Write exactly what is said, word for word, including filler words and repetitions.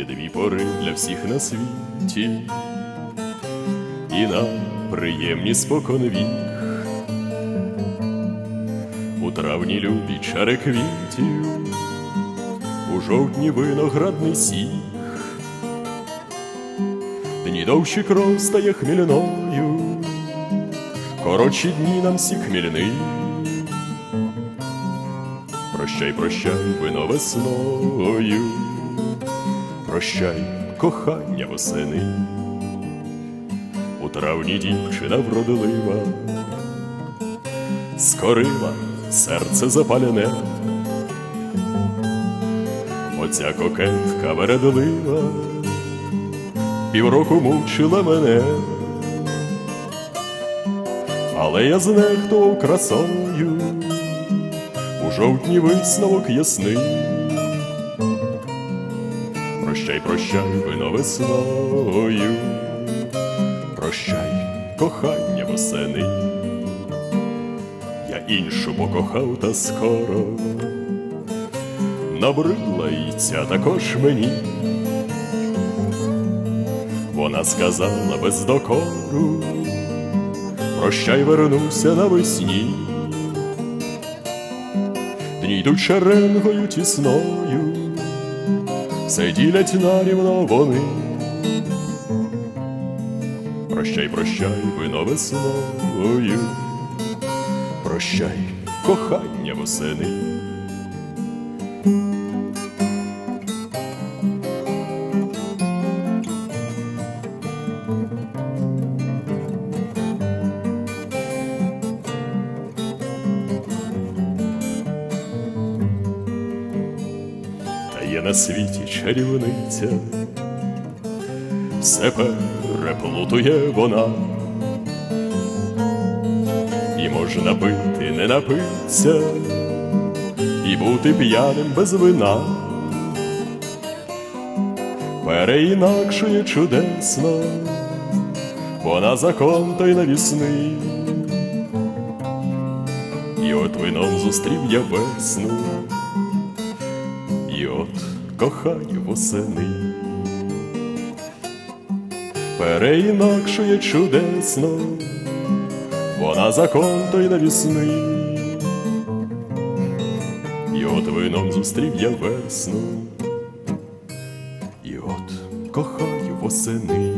Є дві пори для всіх на світі, і нам приємні спокон вік. У травні любі чари квітів, у жовтні виноградний сік. Дні довші кров стає хмільною, коротші дні нам всі хмільні. Прощай, прощай, вино весною, прощай, кохання восени. У травні дівчина вродлива, скорила серце запалене. Оця кокетка вередлива півроку мучила мене, але я знехтував красою, у жовтні висновок ясний. Прощай, прощай, вино весною, прощай, кохання восени. Я іншу покохав, та скоро набридла і ця також мені. Вона сказала без докору, прощай, вернуся навесні. Дні йдуть шеренгою тісною, все ділять нарівно вони. Прощай, прощай, вино весною, прощай, кохання восени. Є на світі чарівниця, все переплутує вона, і можна пити, не напиться, і бути п'яним без вина. Переінакшує чудесно вона закон той навісний. І от вином зустрів я весну, і от кохаю восени. Переінакшує чудесно вона закон той навісний. І от вином зустрів я весну, і от кохаю восени.